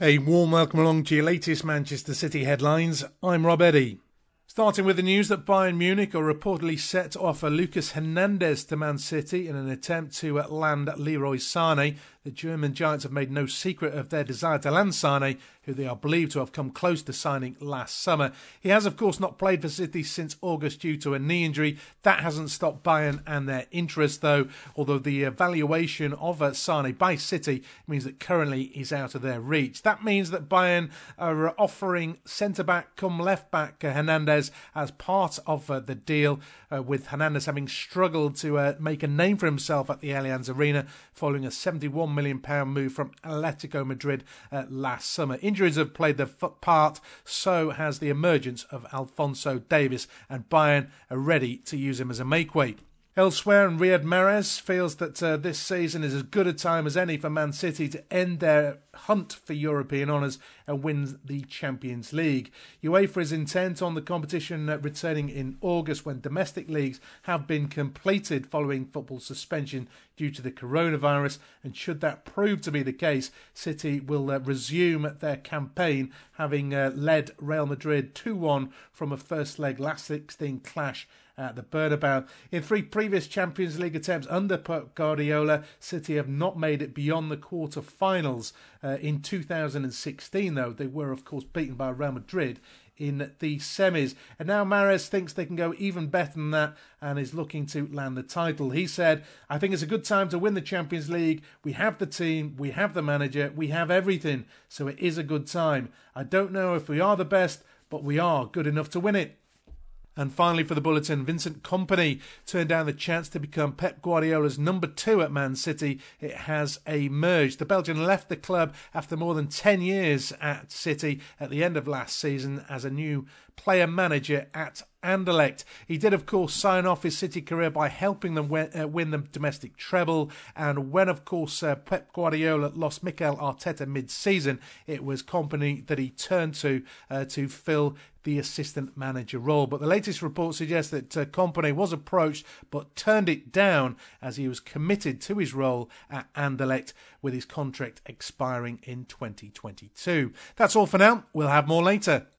A warm welcome along to your latest Manchester City headlines. I'm Rob Eddy. Starting with the news that Bayern Munich are reportedly set to offer Lucas Hernandez to Man City in an attempt to land Leroy Sané. The German Giants have made no secret of their desire to land Sané, who they are believed to have come close to signing last summer. He has, of course, not played for City since August due to a knee injury. That hasn't stopped Bayern and their interest, though, although the evaluation of Sané by City means that currently he's out of their reach. That means that Bayern are offering centre-back come left-back Hernandez as part of the deal, with Hernandez having struggled to make a name for himself at the Allianz Arena following a £71 million move from Atletico Madrid last summer. Injuries have played their part, so has the emergence of Alphonso Davies, and Bayern are ready to use him as a make-weight. Elsewhere, Riyad Mahrez feels that this season is as good a time as any for Man City to end their hunt for European honours and win the Champions League. UEFA is intent on the competition returning in August when domestic leagues have been completed following football suspension due to the coronavirus, and should that prove to be the case, City will resume their campaign, having led Real Madrid 2-1 from a first leg last 16 clash at the Bernabeu. In 3 previous Champions League attempts under Pep Guardiola, City have not made it beyond the quarter-finals. In 2016, though, they were, of course, beaten by Real Madrid in the semis. And now Mahrez thinks they can go even better than that and is looking to land the title. He said, "I think it's a good time to win the Champions League. We have the team, we have the manager, we have everything. So it is a good time. I don't know if we are the best, but we are good enough to win it." And finally for the bulletin, Vincent Kompany turned down the chance to become Pep Guardiola's number 2 at Man City. It has emerged. The Belgian left the club after more than 10 years at City at the end of last season as a new player-manager at Anderlecht. He did, of course, sign off his City career by helping them win the domestic treble. And when, of course, Pep Guardiola lost Mikel Arteta mid-season, it was Kompany that he turned to fill the assistant manager role. But the latest report suggests that Kompany was approached but turned it down as he was committed to his role at Anderlecht with his contract expiring in 2022. That's all for now. We'll have more later.